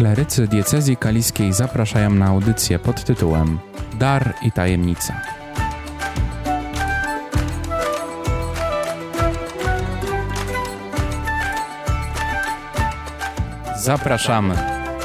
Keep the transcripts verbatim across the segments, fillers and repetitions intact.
Klerycy diecezji kaliskiej zapraszają na audycję pod tytułem Dar i tajemnica. Zapraszamy!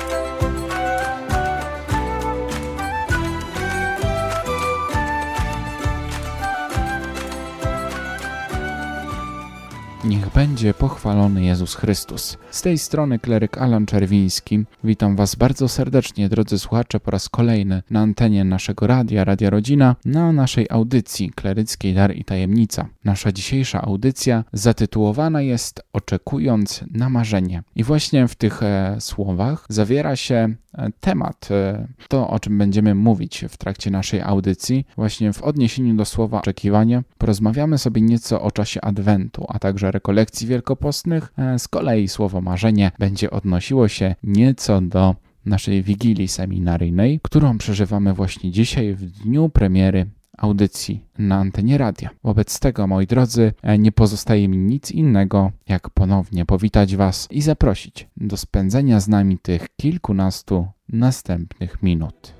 Niech będzie pochwalony Jezus Chrystus. Z tej strony kleryk Alan Czerwiński. Witam Was bardzo serdecznie, drodzy słuchacze, po raz kolejny na antenie naszego radia, Radia Rodzina, na naszej audycji kleryckiej Dar i Tajemnica. Nasza dzisiejsza audycja zatytułowana jest Oczekując na marzenie. I właśnie w tych e, słowach zawiera się e, temat, e, to o czym będziemy mówić w trakcie naszej audycji. Właśnie w odniesieniu do słowa oczekiwanie porozmawiamy sobie nieco o czasie Adwentu, a także rekolekcji wielkopostnych. Z kolei słowo marzenie będzie odnosiło się nieco do naszej Wigilii Seminaryjnej, którą przeżywamy właśnie dzisiaj w dniu premiery audycji na antenie radia. Wobec tego, moi drodzy, nie pozostaje mi nic innego, jak ponownie powitać Was i zaprosić do spędzenia z nami tych kilkunastu następnych minut.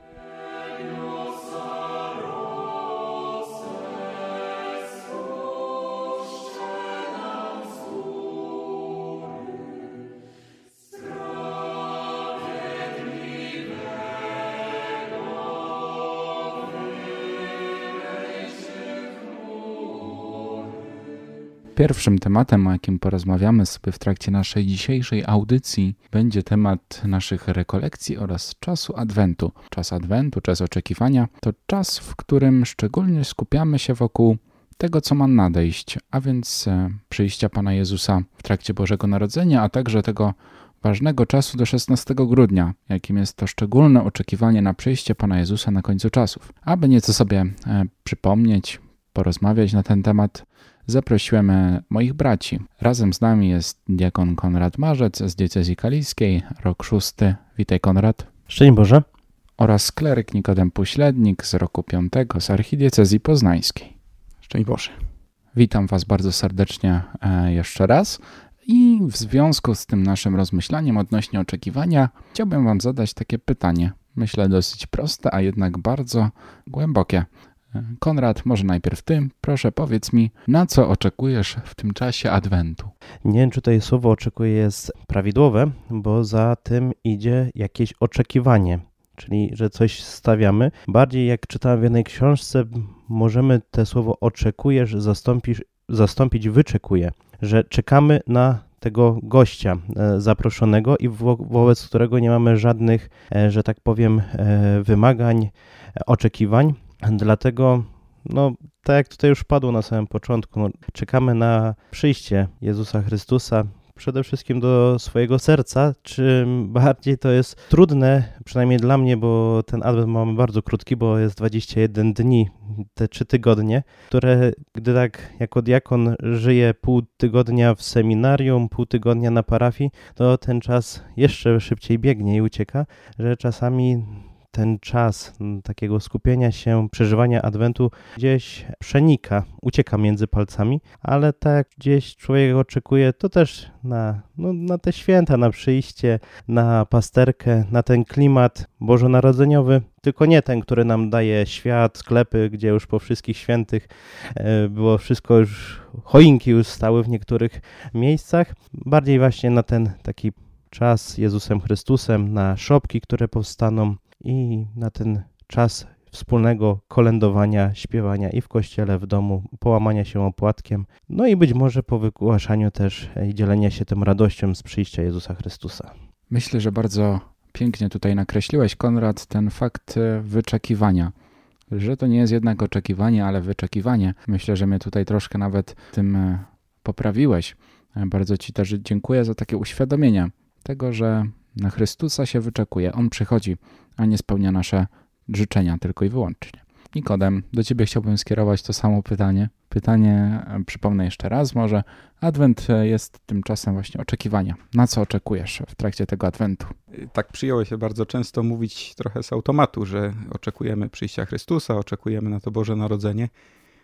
Pierwszym tematem, o jakim porozmawiamy sobie w trakcie naszej dzisiejszej audycji, będzie temat naszych rekolekcji oraz czasu Adwentu. Czas Adwentu, czas oczekiwania, to czas, w którym szczególnie skupiamy się wokół tego, co ma nadejść, a więc przyjścia Pana Jezusa w trakcie Bożego Narodzenia, a także tego ważnego czasu do szesnastego grudnia, jakim jest to szczególne oczekiwanie na przyjście Pana Jezusa na końcu czasów. Aby nieco sobie e, przypomnieć, porozmawiać na ten temat, zaprosiłem moich braci. Razem z nami jest diakon Konrad Marzec z diecezji kaliskiej, rok szósty. Witaj, Konrad. Szczęść Boże. Oraz kleryk Nikodem Puślednik z roku piątego z archidiecezji poznańskiej. Szczęść Boże. Witam Was bardzo serdecznie e, jeszcze raz. I w związku z tym naszym rozmyślaniem odnośnie oczekiwania chciałbym Wam zadać takie pytanie. Myślę dosyć proste, a jednak bardzo głębokie. Konrad, może najpierw Ty, proszę powiedz mi, na co oczekujesz w tym czasie Adwentu? Nie wiem, czy tutaj słowo oczekuję jest prawidłowe, bo za tym idzie jakieś oczekiwanie, czyli że coś stawiamy. Bardziej jak czytałem w jednej książce, możemy te słowo oczekujesz zastąpić, zastąpić wyczekuję, że czekamy na tego gościa e, zaproszonego i wo- wobec którego nie mamy żadnych, e, że tak powiem, e, wymagań, e, oczekiwań. Dlatego, no, tak jak tutaj już padło na samym początku, no, czekamy na przyjście Jezusa Chrystusa przede wszystkim do swojego serca, czym bardziej to jest trudne, przynajmniej dla mnie, bo ten adwent mamy bardzo krótki, bo jest dwadzieścia jeden dni, te trzy tygodnie, które gdy tak jako diakon żyję pół tygodnia w seminarium, pół tygodnia na parafii, to ten czas jeszcze szybciej biegnie i ucieka, że czasami ten czas takiego skupienia się, przeżywania Adwentu gdzieś przenika, ucieka między palcami, ale tak gdzieś człowiek oczekuje to też na, no, na te święta, na przyjście, na pasterkę, na ten klimat bożonarodzeniowy, tylko nie ten, który nam daje świat, sklepy, gdzie już po wszystkich świętych e, było wszystko już, choinki już stały w niektórych miejscach, bardziej właśnie na ten taki czas z Jezusem Chrystusem, na szopki, które powstaną, i na ten czas wspólnego kolędowania, śpiewania i w kościele, w domu, połamania się opłatkiem, no i być może po wygłaszaniu też i dzielenia się tą radością z przyjścia Jezusa Chrystusa. Myślę, że bardzo pięknie tutaj nakreśliłeś, Konrad, ten fakt wyczekiwania, że to nie jest jednak oczekiwanie, ale wyczekiwanie. Myślę, że mnie tutaj troszkę nawet tym poprawiłeś. Bardzo Ci też dziękuję za takie uświadomienie tego, że na Chrystusa się wyczekuje. On przychodzi, a nie spełnia nasze życzenia tylko i wyłącznie. Nikodem, do Ciebie chciałbym skierować to samo pytanie. Pytanie, przypomnę jeszcze raz może, Adwent jest tymczasem właśnie oczekiwania. Na co oczekujesz w trakcie tego Adwentu? Tak przyjęło się bardzo często mówić trochę z automatu, że oczekujemy przyjścia Chrystusa, oczekujemy na to Boże Narodzenie.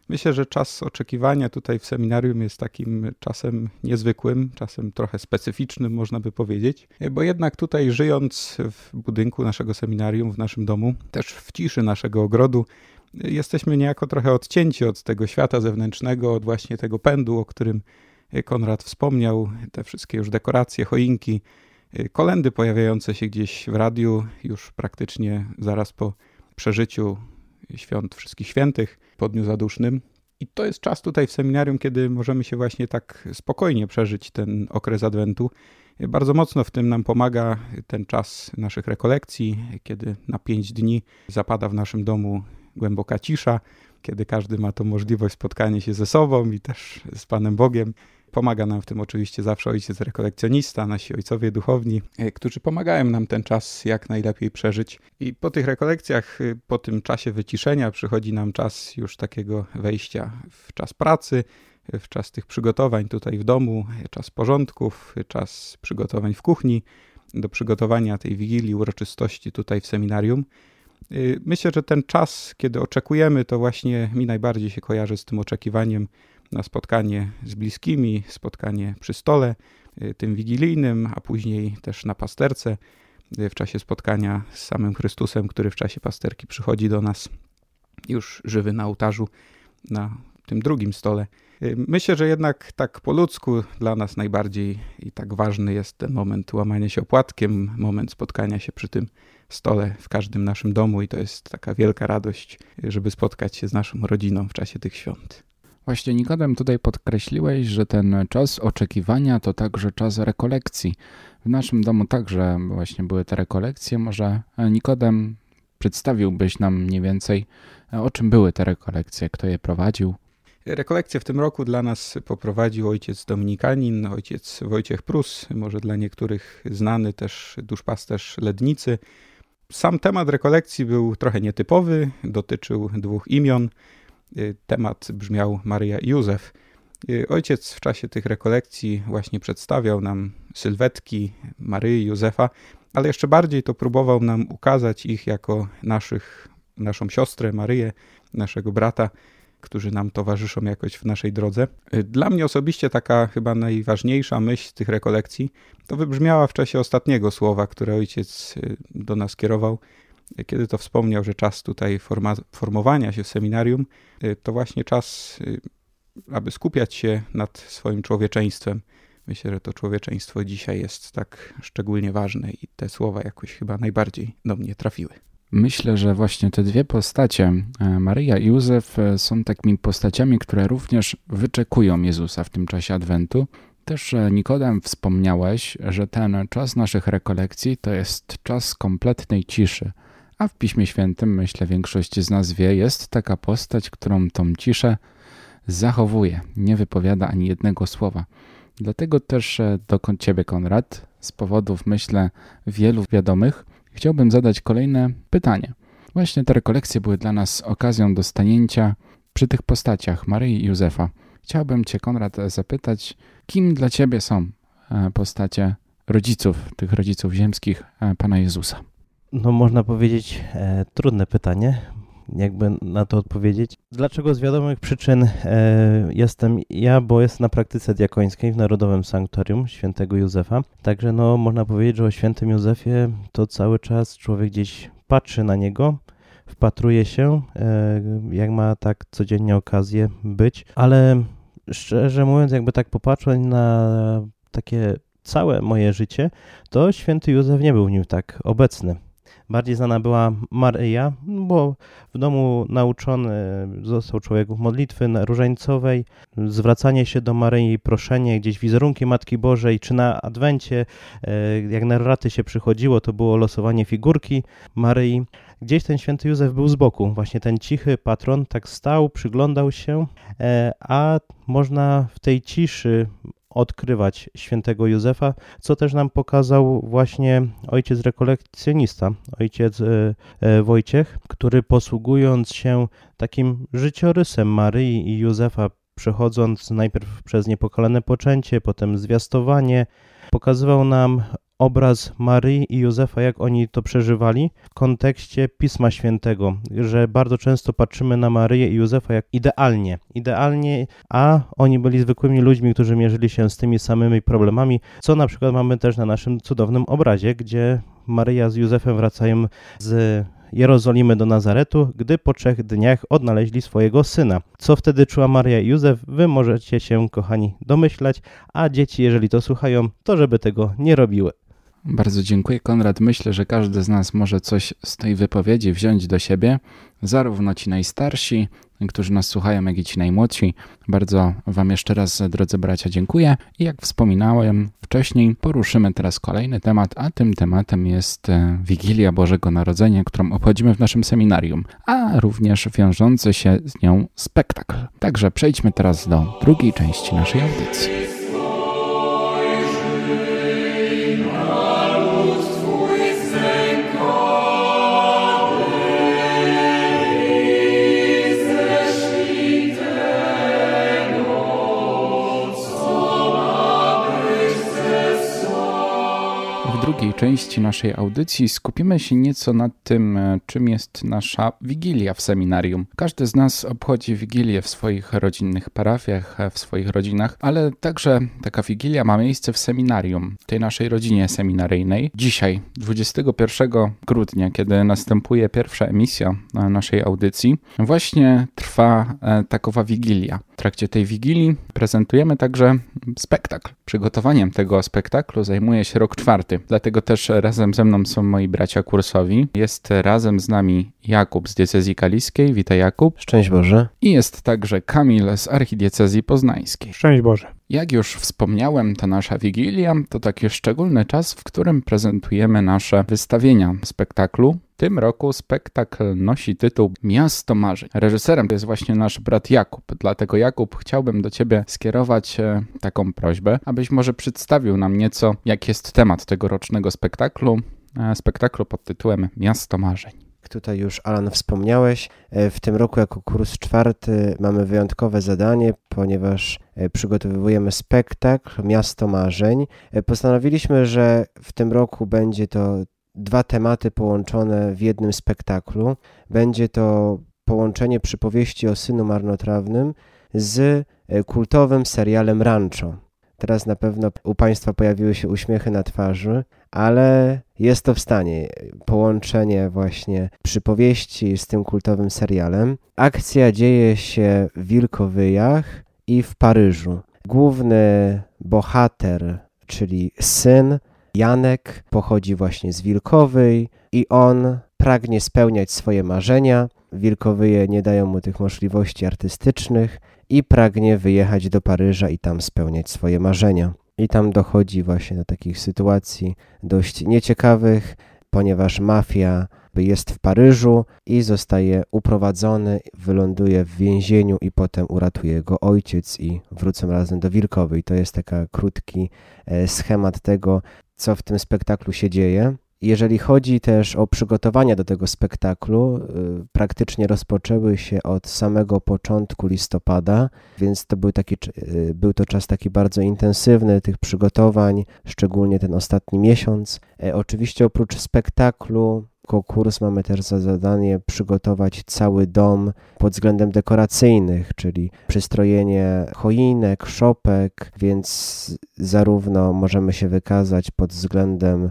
Myślę, że czas oczekiwania tutaj w seminarium jest takim czasem niezwykłym, czasem trochę specyficznym, można by powiedzieć, bo jednak tutaj żyjąc w budynku naszego seminarium, w naszym domu, też w ciszy naszego ogrodu, jesteśmy niejako trochę odcięci od tego świata zewnętrznego, od właśnie tego pędu, o którym Konrad wspomniał, te wszystkie już dekoracje, choinki, kolędy pojawiające się gdzieś w radiu już praktycznie zaraz po przeżyciu świąt Wszystkich Świętych, po Dniu Zadusznym. I to jest czas tutaj w seminarium, kiedy możemy się właśnie tak spokojnie przeżyć ten okres Adwentu. Bardzo mocno w tym nam pomaga ten czas naszych rekolekcji, kiedy na pięć dni zapada w naszym domu głęboka cisza, kiedy każdy ma to możliwość spotkania się ze sobą i też z Panem Bogiem. Pomaga nam w tym oczywiście zawsze ojciec rekolekcjonista, nasi ojcowie duchowni, którzy pomagają nam ten czas jak najlepiej przeżyć. I po tych rekolekcjach, po tym czasie wyciszenia przychodzi nam czas już takiego wejścia w czas pracy, w czas tych przygotowań tutaj w domu, czas porządków, czas przygotowań w kuchni, do przygotowania tej wigilii, uroczystości tutaj w seminarium. Myślę, że ten czas, kiedy oczekujemy, to właśnie mi najbardziej się kojarzy z tym oczekiwaniem na spotkanie z bliskimi, spotkanie przy stole, tym wigilijnym, a później też na pasterce, w czasie spotkania z samym Chrystusem, który w czasie pasterki przychodzi do nas już żywy na ołtarzu, na tym drugim stole. Myślę, że jednak tak po ludzku dla nas najbardziej i tak ważny jest ten moment łamania się opłatkiem, moment spotkania się przy tym stole w każdym naszym domu i to jest taka wielka radość, żeby spotkać się z naszą rodziną w czasie tych świąt. Właśnie Nikodem, tutaj podkreśliłeś, że ten czas oczekiwania to także czas rekolekcji. W naszym domu także właśnie były te rekolekcje. Może Nikodem, przedstawiłbyś nam mniej więcej, o czym były te rekolekcje, kto je prowadził? Rekolekcje w tym roku dla nas poprowadził ojciec dominikanin, ojciec Wojciech Prus, może dla niektórych znany też duszpasterz Lednicy. Sam temat rekolekcji był trochę nietypowy, dotyczył dwóch imion. Temat brzmiał Maryja i Józef. Ojciec w czasie tych rekolekcji właśnie przedstawiał nam sylwetki Maryi i Józefa, ale jeszcze bardziej to próbował nam ukazać ich jako naszych, naszą siostrę Maryję, naszego brata, którzy nam towarzyszą jakoś w naszej drodze. Dla mnie osobiście taka chyba najważniejsza myśl z tych rekolekcji to wybrzmiała w czasie ostatniego słowa, które ojciec do nas kierował, kiedy to wspomniał, że czas tutaj forma, formowania się w seminarium to właśnie czas, aby skupiać się nad swoim człowieczeństwem. Myślę, że to człowieczeństwo dzisiaj jest tak szczególnie ważne i te słowa jakoś chyba najbardziej do mnie trafiły. Myślę, że właśnie te dwie postacie, Maryja i Józef, są takimi postaciami, które również wyczekują Jezusa w tym czasie Adwentu. Też Nikodem wspomniałeś, że ten czas naszych rekolekcji to jest czas kompletnej ciszy. A w Piśmie Świętym, myślę, większość z nas wie, jest taka postać, którą tą ciszę zachowuje, nie wypowiada ani jednego słowa. Dlatego też do Ciebie, Konrad, z powodów, myślę, wielu wiadomych, chciałbym zadać kolejne pytanie. Właśnie te rekolekcje były dla nas okazją do stanięcia przy tych postaciach Maryi i Józefa. Chciałbym Cię, Konrad, zapytać, kim dla Ciebie są postacie rodziców, tych rodziców ziemskich Pana Jezusa? No można powiedzieć, e, trudne pytanie, jakby na to odpowiedzieć. Dlaczego z wiadomych przyczyn e, jestem ja, bo jestem na praktyce diakońskiej w Narodowym Sanktuarium Świętego Józefa. Także no można powiedzieć, że o Świętym Józefie to cały czas człowiek gdzieś patrzy na niego, wpatruje się, e, jak ma tak codziennie okazję być. Ale szczerze mówiąc, jakby tak popatrzeć na takie całe moje życie, to Święty Józef nie był w nim tak obecny. Bardziej znana była Maryja, bo w domu nauczony został człowieków modlitwy różańcowej, zwracanie się do Maryi, proszenie, gdzieś wizerunki Matki Bożej, czy na Adwencie, jak na raty się przychodziło, to było losowanie figurki Maryi. Gdzieś ten Święty Józef był z boku, właśnie ten cichy patron tak stał, przyglądał się, a można w tej ciszy odkrywać Świętego Józefa, co też nam pokazał właśnie ojciec rekolekcjonista, ojciec e, e, Wojciech, który posługując się takim życiorysem Maryi i Józefa, przechodząc najpierw przez niepokalane poczęcie, potem zwiastowanie, pokazywał nam obraz Maryi i Józefa, jak oni to przeżywali w kontekście Pisma Świętego, że bardzo często patrzymy na Maryję i Józefa jak idealnie, idealnie, a oni byli zwykłymi ludźmi, którzy mierzyli się z tymi samymi problemami, co na przykład mamy też na naszym cudownym obrazie, gdzie Maryja z Józefem wracają z Jerozolimy do Nazaretu, gdy po trzech dniach odnaleźli swojego syna. Co wtedy czuła Maryja i Józef, wy możecie się, kochani, domyślać, a dzieci, jeżeli to słuchają, to żeby tego nie robiły. Bardzo dziękuję, Konrad. Myślę, że każdy z nas może coś z tej wypowiedzi wziąć do siebie, zarówno ci najstarsi, którzy nas słuchają, jak i ci najmłodsi. Bardzo wam jeszcze raz, drodzy bracia, dziękuję. I jak wspominałem wcześniej, poruszymy teraz kolejny temat, a tym tematem jest Wigilia Bożego Narodzenia, którą obchodzimy w naszym seminarium, a również wiążący się z nią spektakl. Także przejdźmy teraz do drugiej części naszej audycji. W drugiej części naszej audycji skupimy się nieco nad tym, czym jest nasza Wigilia w seminarium. Każdy z nas obchodzi Wigilię w swoich rodzinnych parafiach, w swoich rodzinach, ale także taka Wigilia ma miejsce w seminarium, tej naszej rodzinie seminaryjnej. Dzisiaj, dwudziestego pierwszego grudnia, kiedy następuje pierwsza emisja naszej audycji, właśnie trwa takowa Wigilia. W trakcie tej Wigilii prezentujemy także spektakl. Przygotowaniem tego spektaklu zajmuje się rok czwarty. Dlatego też razem ze mną są moi bracia kursowi. Jest razem z nami Jakub z diecezji kaliskiej. Witaj, Jakub. Szczęść Boże. I jest także Kamil z archidiecezji poznańskiej. Szczęść Boże. Jak już wspomniałem, ta nasza Wigilia to taki szczególny czas, w którym prezentujemy nasze wystawienia spektaklu. W tym roku spektakl nosi tytuł Miasto Marzeń. Reżyserem to jest właśnie nasz brat Jakub. Dlatego, Jakub, chciałbym do ciebie skierować taką prośbę, abyś może przedstawił nam nieco, jaki jest temat tegorocznego spektaklu. Spektaklu pod tytułem Miasto Marzeń. Jak tutaj już, Alan, wspomniałeś, w tym roku jako kurs czwarty mamy wyjątkowe zadanie, ponieważ przygotowujemy spektakl Miasto Marzeń. Postanowiliśmy, że w tym roku będzie to dwa tematy połączone w jednym spektaklu. Będzie to połączenie przypowieści o synu marnotrawnym z kultowym serialem Rancho. Teraz na pewno u Państwa pojawiły się uśmiechy na twarzy, ale jest to w stanie. Połączenie właśnie przypowieści z tym kultowym serialem. Akcja dzieje się w Wilkowyjach i w Paryżu. Główny bohater, czyli syn, Janek, pochodzi właśnie z Wilkowyj i on pragnie spełniać swoje marzenia. Wilkowyje nie dają mu tych możliwości artystycznych i pragnie wyjechać do Paryża i tam spełniać swoje marzenia. I tam dochodzi właśnie do takich sytuacji dość nieciekawych, ponieważ mafia jest w Paryżu i zostaje uprowadzony, wyląduje w więzieniu i potem uratuje go ojciec i wrócą razem do Wilkowyj. To jest taki krótki schemat tego, co w tym spektaklu się dzieje. Jeżeli chodzi też o przygotowania do tego spektaklu, yy, praktycznie rozpoczęły się od samego początku listopada, więc to był, taki, yy, był to czas taki bardzo intensywny tych przygotowań, szczególnie ten ostatni miesiąc. Yy, oczywiście oprócz spektaklu, jako kurs mamy też za zadanie przygotować cały dom pod względem dekoracyjnych, czyli przystrojenie choinek, szopek, więc zarówno możemy się wykazać pod względem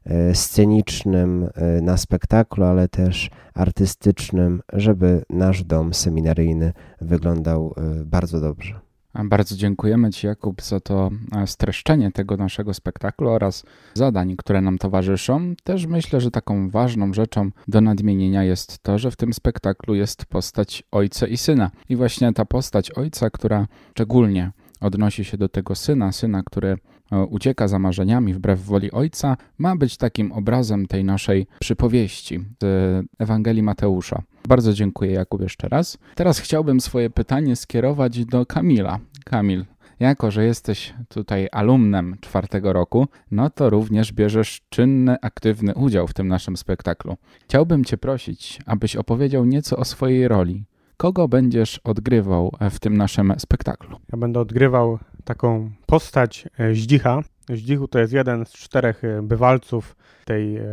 scenicznym na spektaklu, ale też artystycznym, żeby nasz dom seminaryjny wyglądał bardzo dobrze. Bardzo dziękujemy Ci, Jakub, za to streszczenie tego naszego spektaklu oraz zadań, które nam towarzyszą. Też myślę, że taką ważną rzeczą do nadmienienia jest to, że w tym spektaklu jest postać ojca i syna. I właśnie ta postać ojca, która szczególnie odnosi się do tego syna, syna, który ucieka za marzeniami wbrew woli ojca, ma być takim obrazem tej naszej przypowieści z Ewangelii Mateusza. Bardzo dziękuję, Jakub, jeszcze raz. Teraz chciałbym swoje pytanie skierować do Kamila. Kamil, jako że jesteś tutaj alumnem czwartego roku, no to również bierzesz czynny, aktywny udział w tym naszym spektaklu. Chciałbym Cię prosić, abyś opowiedział nieco o swojej roli. Kogo będziesz odgrywał w tym naszym spektaklu? Ja będę odgrywał taką postać Zdzicha. Zdzichu to jest jeden z czterech bywalców tej e,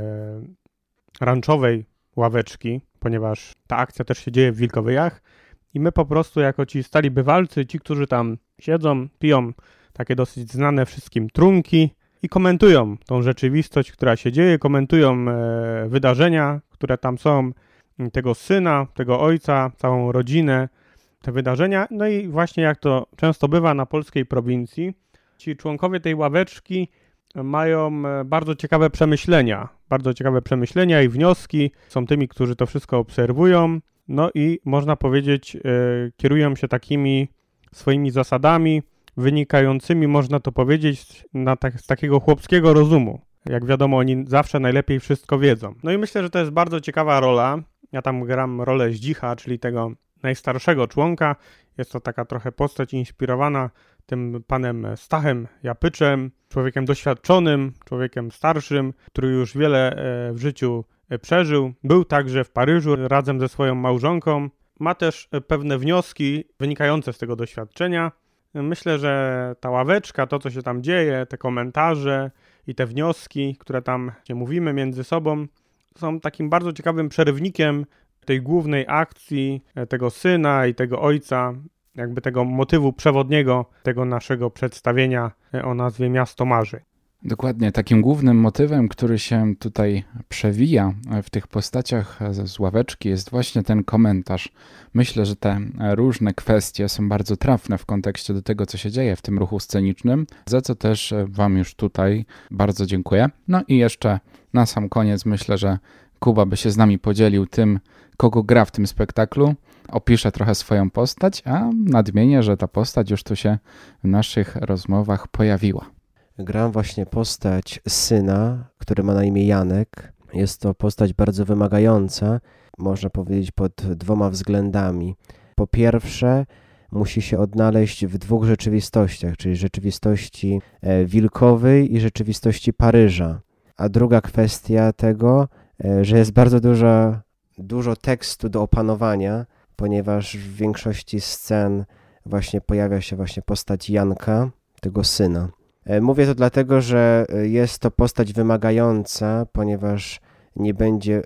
ranczowej ławeczki, ponieważ ta akcja też się dzieje w Wilkowyjach i my po prostu jako ci stali bywalcy, ci, którzy tam siedzą, piją takie dosyć znane wszystkim trunki i komentują tą rzeczywistość, która się dzieje, komentują e, wydarzenia, które tam są, tego syna, tego ojca, całą rodzinę, te wydarzenia. No i właśnie jak to często bywa na polskiej prowincji, ci członkowie tej ławeczki mają bardzo ciekawe przemyślenia, bardzo ciekawe przemyślenia i wnioski, są tymi, którzy to wszystko obserwują, no i można powiedzieć, e, kierują się takimi swoimi zasadami, wynikającymi, można to powiedzieć, na tak, z takiego chłopskiego rozumu. Jak wiadomo, oni zawsze najlepiej wszystko wiedzą. No i myślę, że to jest bardzo ciekawa rola. Ja tam gram rolę Zdzicha, czyli tego najstarszego członka. Jest to taka trochę postać inspirowana tym panem Stachem Japyczem, człowiekiem doświadczonym, człowiekiem starszym, który już wiele w życiu przeżył. Był także w Paryżu razem ze swoją małżonką. Ma też pewne wnioski wynikające z tego doświadczenia. Myślę, że ta ławeczka, to co się tam dzieje, te komentarze i te wnioski, które tam mówimy między sobą, są takim bardzo ciekawym przerywnikiem tej głównej akcji, tego syna i tego ojca, jakby tego motywu przewodniego tego naszego przedstawienia o nazwie Miasto Marzeń. Dokładnie, takim głównym motywem, który się tutaj przewija w tych postaciach z ławeczki, jest właśnie ten komentarz. Myślę, że te różne kwestie są bardzo trafne w kontekście do tego, co się dzieje w tym ruchu scenicznym, za co też wam już tutaj bardzo dziękuję. No i jeszcze na sam koniec myślę, że Kuba by się z nami podzielił tym, kogo gra w tym spektaklu. Opiszę trochę swoją postać, a nadmienię, że ta postać już tu się w naszych rozmowach pojawiła. Gram właśnie postać syna, który ma na imię Janek. Jest to postać bardzo wymagająca, można powiedzieć pod dwoma względami. Po pierwsze, musi się odnaleźć w dwóch rzeczywistościach, czyli rzeczywistości Wilkowej i rzeczywistości Paryża. A druga kwestia tego, że jest bardzo dużo, dużo tekstu do opanowania, ponieważ w większości scen właśnie pojawia się właśnie postać Janka, tego syna. Mówię to dlatego, że jest to postać wymagająca, ponieważ nie będzie,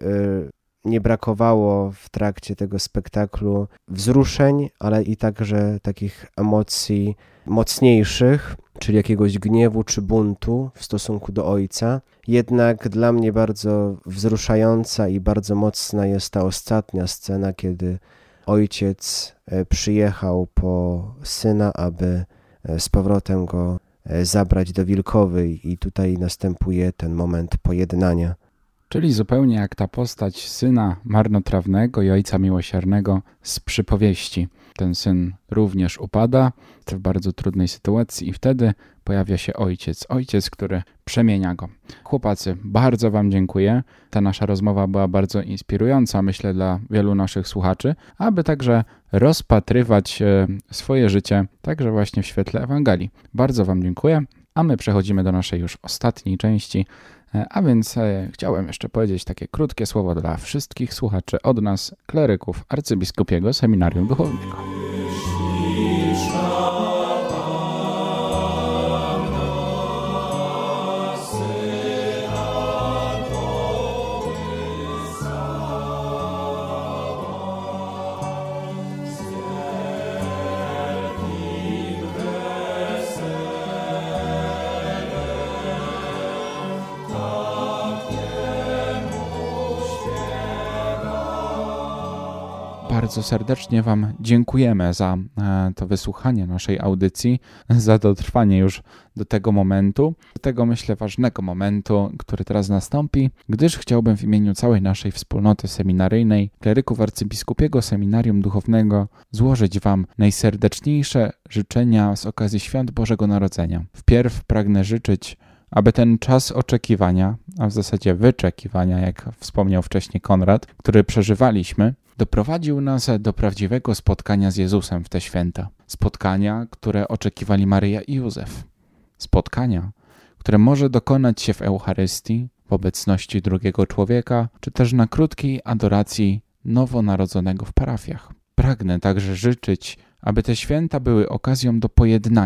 nie brakowało w trakcie tego spektaklu wzruszeń, ale i także takich emocji mocniejszych, czyli jakiegoś gniewu czy buntu w stosunku do ojca. Jednak dla mnie bardzo wzruszająca i bardzo mocna jest ta ostatnia scena, kiedy ojciec przyjechał po syna, aby z powrotem go zabrać do Wilkowej i tutaj następuje ten moment pojednania. Czyli zupełnie jak ta postać syna marnotrawnego i ojca miłosiernego z przypowieści. Ten syn również upada w bardzo trudnej sytuacji i wtedy pojawia się ojciec. Ojciec, który przemienia go. Chłopacy, bardzo wam dziękuję. Ta nasza rozmowa była bardzo inspirująca, myślę, dla wielu naszych słuchaczy, aby także rozpatrywać swoje życie także właśnie w świetle Ewangelii. Bardzo wam dziękuję, a my przechodzimy do naszej już ostatniej części. A więc e, chciałem jeszcze powiedzieć takie krótkie słowo dla wszystkich słuchaczy od nas, kleryków Arcybiskupiego Seminarium Duchownego. Bardzo serdecznie wam dziękujemy za to wysłuchanie naszej audycji, za dotrwanie już do tego momentu, do tego myślę ważnego momentu, który teraz nastąpi, gdyż chciałbym w imieniu całej naszej wspólnoty seminaryjnej, kleryków Arcybiskupiego Seminarium Duchownego złożyć wam najserdeczniejsze życzenia z okazji Świąt Bożego Narodzenia. Wpierw pragnę życzyć, aby ten czas oczekiwania, a w zasadzie wyczekiwania, jak wspomniał wcześniej Konrad, który przeżywaliśmy, doprowadził nas do prawdziwego spotkania z Jezusem w te święta. Spotkania, które oczekiwali Maryja i Józef. Spotkania, które może dokonać się w Eucharystii, w obecności drugiego człowieka, czy też na krótkiej adoracji nowonarodzonego w parafiach. Pragnę także życzyć, aby te święta były okazją do pojednania,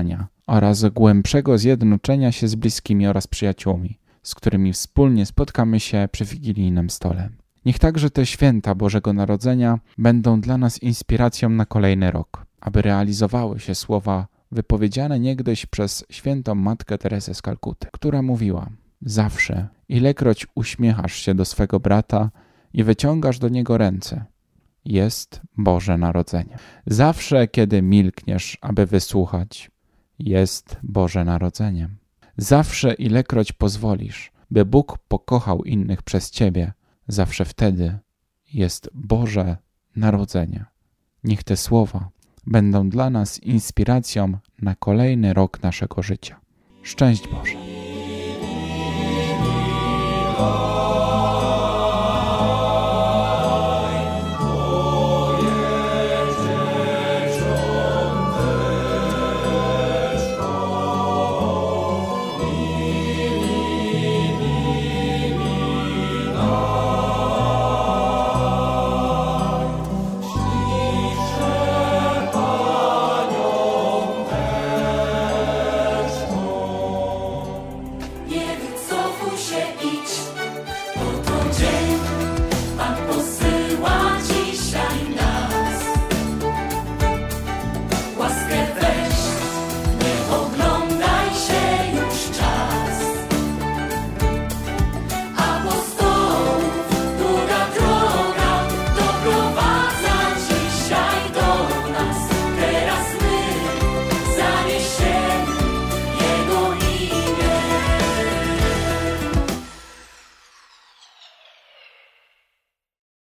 oraz głębszego zjednoczenia się z bliskimi oraz przyjaciółmi, z którymi wspólnie spotkamy się przy wigilijnym stole. Niech także te święta Bożego Narodzenia będą dla nas inspiracją na kolejny rok, aby realizowały się słowa wypowiedziane niegdyś przez świętą Matkę Teresę z Kalkuty, która mówiła: zawsze, ilekroć uśmiechasz się do swego brata i wyciągasz do niego ręce, jest Boże Narodzenie. Zawsze, kiedy milkniesz, aby wysłuchać, jest Boże Narodzenie. Zawsze, ilekroć pozwolisz, by Bóg pokochał innych przez ciebie, zawsze wtedy jest Boże Narodzenie. Niech te słowa będą dla nas inspiracją na kolejny rok naszego życia. Szczęść Boże!